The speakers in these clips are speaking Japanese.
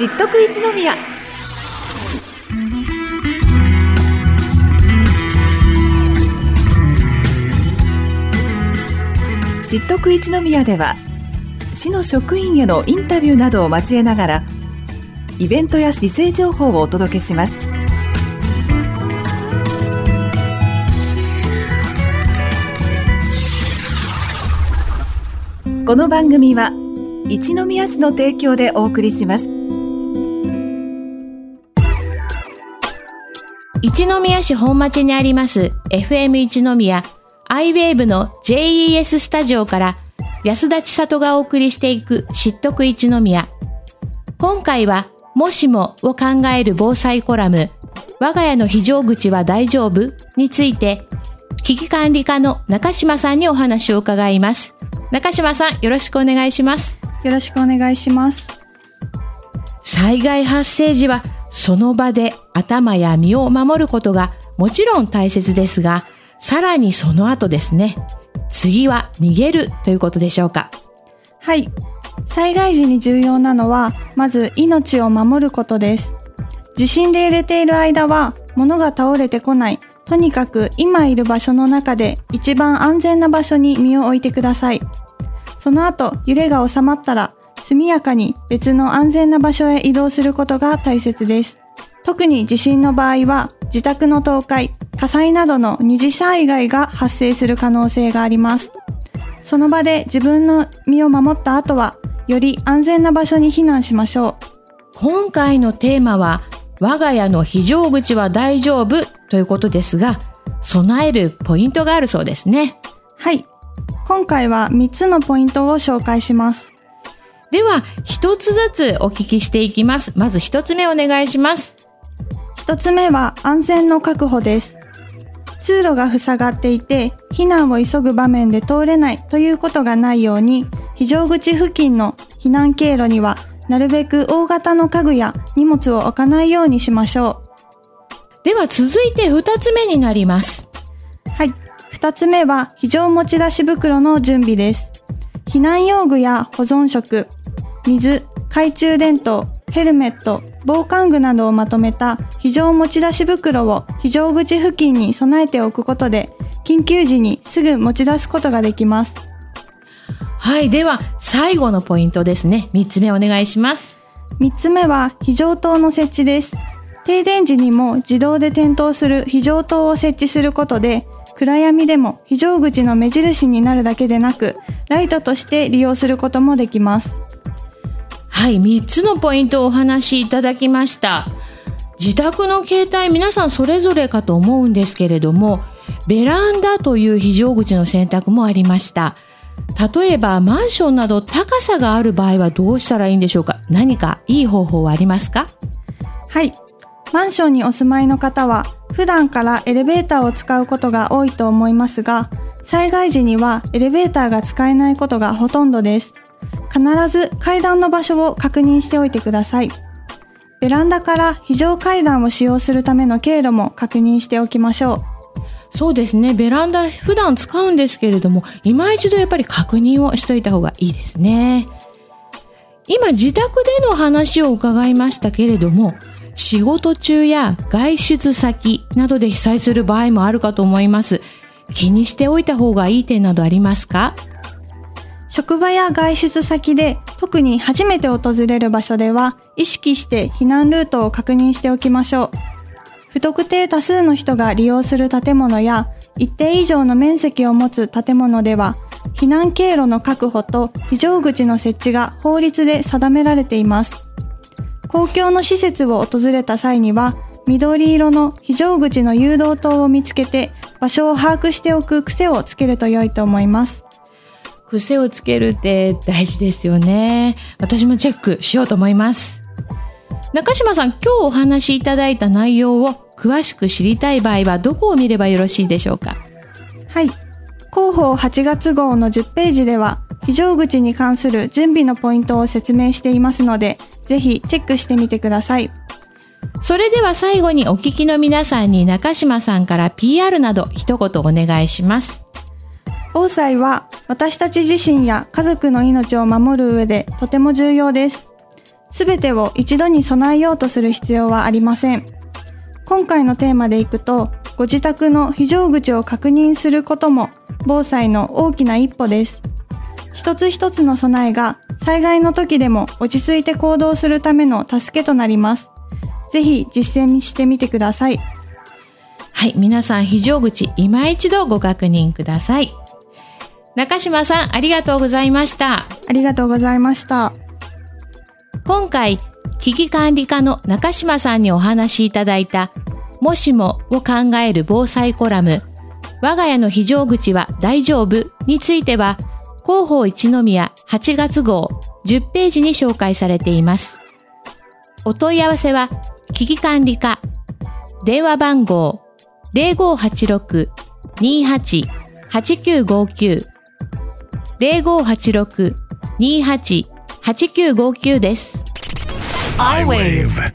知っとく一宮。知っとく一宮では、市の職員へのインタビューなどを交えながら、イベントや市政情報をお届けします。この番組は一宮市の提供でお送りします。 一宮市本町にあります FM 一宮iWave の JES スタジオから安田千里がお送りしていく知っとく一宮。今回はもしもを考える防災コラム、我が家の非常口は大丈夫について、危機管理課の中島さんにお話を伺います。中島さん、よろしくお願いします。 よろしくお願いします。 災害発生時はその場で頭や身を守ることがもちろん大切ですが、さらにその後ですね。次は逃げるということでしょうか。 はい。災害時に重要なのは、まず命を守ることです。地震で揺れている間は、物が倒れてこない。とにかく今いる場所の中で一番安全な場所に身を置いてください。その後、揺れが収まったら、速やかに別の安全な場所へ移動することが大切です。特に地震の場合は、自宅の倒壊、火災などの二次災害が発生する可能性があります。その場で自分の身を守った後は、より安全な場所に避難しましょう。 今回のテーマは、我が家の非常口は大丈夫ということですが、備えるポイントがあるそうですね。 はい。今回は3つのポイントを紹介します。 では、1つずつお聞きしていきます。まず1つ目お願いします。 1つ目は安全の確保です。通路が塞がっていて、避難を急ぐ場面で通れないということがないように、非常口付近の避難経路には、なるべく大型の家具や荷物を置かないようにしましょう。では続いて2つ目になります。 はい。2つ目は非常持ち出し袋の準備です。避難用具や保存食、水、懐中電灯、ヘルメット、防寒具などをまとめた非常持ち出し袋を非常口付近に備えておくことで、緊急時にすぐ持ち出すことができます。 はい。では最後のポイントですね。3つ目お願いします。 3つ目は非常灯の設置です。停電時にも自動で点灯する非常灯を設置することで、暗闇でも非常口の目印になるだけでなく、ライトとして利用することもできます。 はい、3つのポイントをお話しいただきました。自宅の形態、皆さんそれぞれかと思うんですけれども、ベランダという非常口の選択もありました。例えばマンションなど高さがある場合はどうしたらいいんでしょうか。何かいい方法はありますか？ はい。マンションにお住まいの方は、普段からエレベーターを使うことが多いと思いますが、災害時にはエレベーターが使えないことがほとんどです。必ず階段の場所を確認しておいてください。ベランダから非常階段を使用するための経路も確認しておきましょう。 そうですね。ベランダ普段使うんですけれども、今一度やっぱり確認をしといた方がいいですね。今自宅での話を伺いましたけれども、仕事中や外出先などで被災する場合もあるかと思います。気にしておいた方がいい点などありますか？ 職場や外出先で特に初めて訪れる場所では意識して避難ルートを確認しておきましょう。不特定多数の人が利用する建物や一定以上の面積を持つ建物では避難経路の確保と非常口の設置が法律で定められています。公共の施設を訪れた際には緑色の非常口の誘導灯を見つけて場所を把握しておく癖をつけると良いと思います。 癖をつけるって大事ですよね。私もチェックしようと思います。中島さん、今日お話しいただいた内容を詳しく知りたい場合はどこを見ればよろしいでしょうか？ はい。広報8月号の10ページでは非常口に関する準備のポイントを説明していますので、ぜひチェックしてみてください。 それでは最後にお聞きの皆さんに中島さんから PR など一言お願いします。 防災は私たち自身や家族の命を守る上でとても重要です。 すべてを一度に備えようとする必要はありません。今回のテーマでいくと、ご自宅の非常口を確認することも防災の大きな一歩です。一つ一つの備えが災害の時でも落ち着いて行動するための助けとなります。ぜひ実践してみてください。 はい、皆さん非常口今一度ご確認ください。中島さん、ありがとうございました。 ありがとうございました。 今回、危機管理課の中島さんにお話しいただいた、もしもを考える防災コラム、我が家の非常口は大丈夫については、広報一宮8月号10ページに紹介されています。お問い合わせは、危機管理課、電話番号 0586-28-8959 0586-28-8959 です。 iWave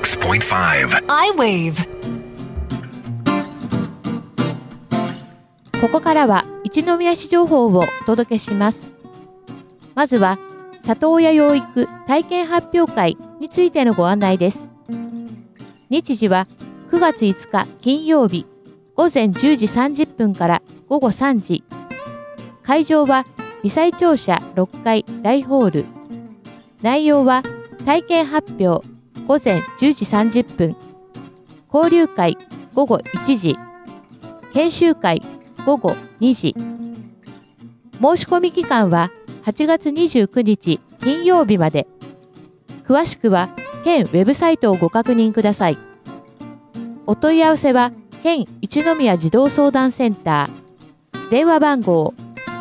iWave ここからは一宮市情報をお届けします。まずは里親養育体験発表会についてのご案内です。日時は9月5日金曜日午前10時30分から午後3時。会場は微細庁舎6階大ホール。内容は体験発表午前10時30分。交流会午後1時。研修会午後2時。申し込み期間は8月29日金曜日まで。詳しくは県ウェブサイトをご確認ください。お問い合わせは県一宮児童相談センター。電話番号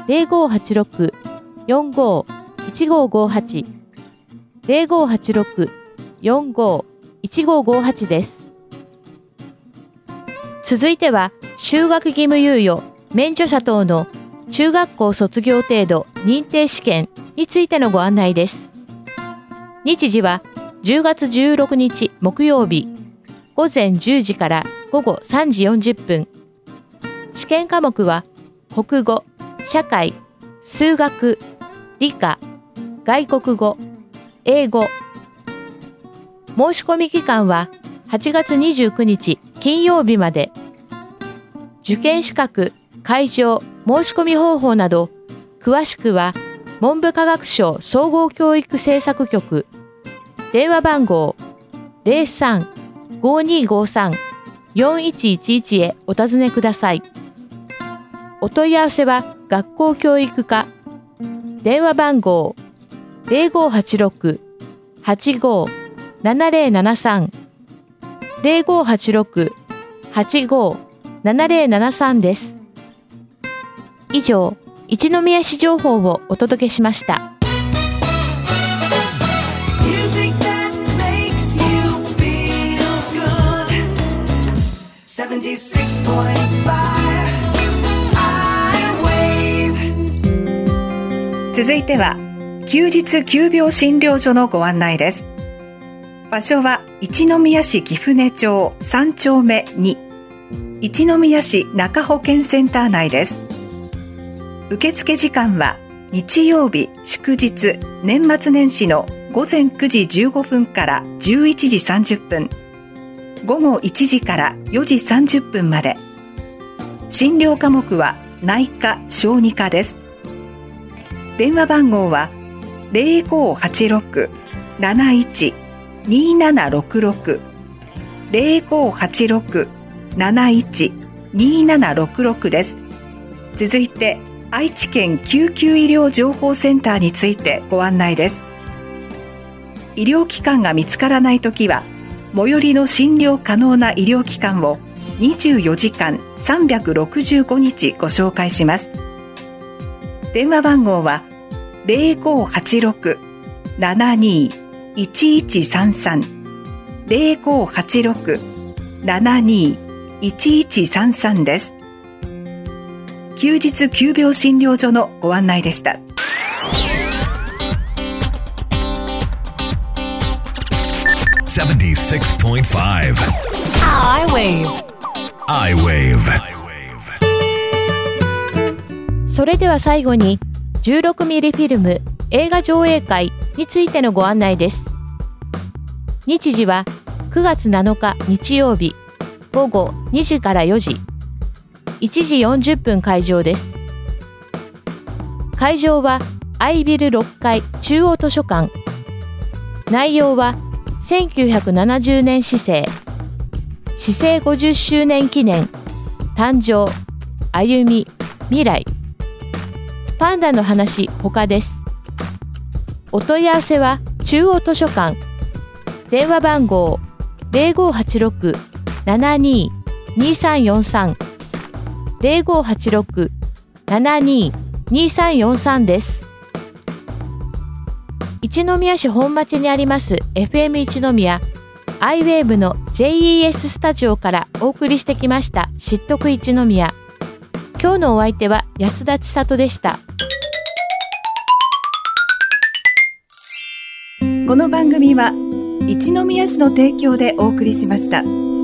0586-45-1558 0586-45-1558 です。続いては就学義務猶予免除者等の中学校卒業程度認定試験についてのご案内です。日時は10月16日木曜日午前10時から午後3時40分。試験科目は国語、社会、数学、理科、外国語、英語。申し込み期間は8月29日金曜日まで。受験資格、会場、申し込み方法など、詳しくは文部科学省総合教育政策局、電話番号 03-5253-4111 へお尋ねください。お問い合わせは学校教育課、電話番号 0586-85-7073 0586-85-7073 です。以上、一宮市情報をお届けしました。 続いては休日急病診療所のご案内です。場所は一宮市貴船町3丁目2、一宮市中保健センター内です。受付時間は日曜日祝日年末年始の午前9時15分から11時30分、午後1時から4時30分まで。診療科目は内科・小児科です。電話番号は 0586-71-2766 0586-71-2766 です。続いて愛知県救急医療情報センターについてご案内です。医療機関が見つからないときは最寄りの診療可能な医療機関を24時間365日ご紹介します。電話番号は 0586-72-1133 0586-72-1133 です。休日急病診療所のご案内でした。 76.5 I-Wave それでは最後に16ミリフィルム映画上映会についてのご案内です。日時は9月7日日曜日午後2時から4時、1時40分開場です。会場はアイビル6階中央図書館。内容は1970年市政50周年記念、誕生、歩み、未来、パンダの話他です。お問い合わせは中央図書館、電話番号 0586-72-2343 0586-72-2343 です。一宮市本町にあります FM 一宮iWave の JES スタジオからお送りしてきました知得一宮。今日のお相手は安田千里でした。 この番組は一宮市の提供でお送りしました。